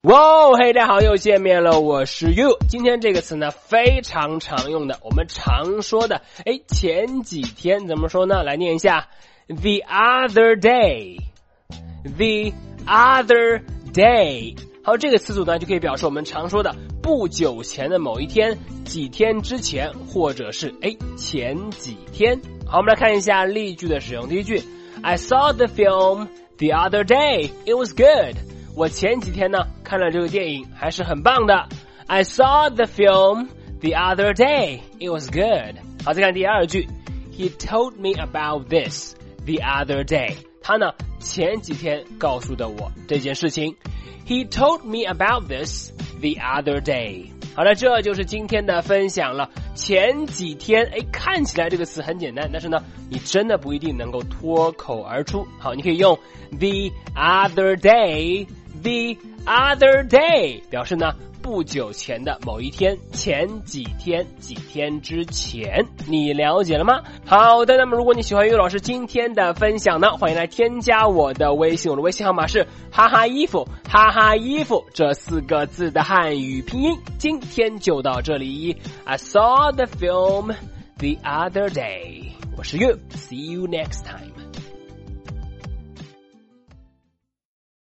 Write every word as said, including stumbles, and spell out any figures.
哇，嘿，大家好，又见面了，我是 you。今天这个词呢非常常用的，我们常说的，诶，前几天怎么说呢？来念一下 the other day the other day。 好，这个词组呢就可以表示我们常说的不久前的某一天，几天之前，或者是诶前几天。好，我们来看一下例句的使用。第一句 I saw the film the other day, it was good。我前几天呢看了这个电影，还是很棒的。I saw the film the other day. It was good. 好，再看第二句 He told me about this the other day. 他呢前几天告诉的我这件事情。He told me about this the other day. 好了，这就是今天的分享了。前几天，诶，看起来这个词很简单，但是呢你真的不一定能够脱口而出。好，你可以用 the other day the other day 表示呢不久前的某一天，前几天，几天之前，你了解了吗？好的，那么如果你喜欢于老师今天的分享呢，欢迎来添加我的微信，我的微信号码是哈哈衣服，哈哈衣服这四个字的汉语拼音。今天就到这里 I saw the film the other day. 我是 you, see you next time.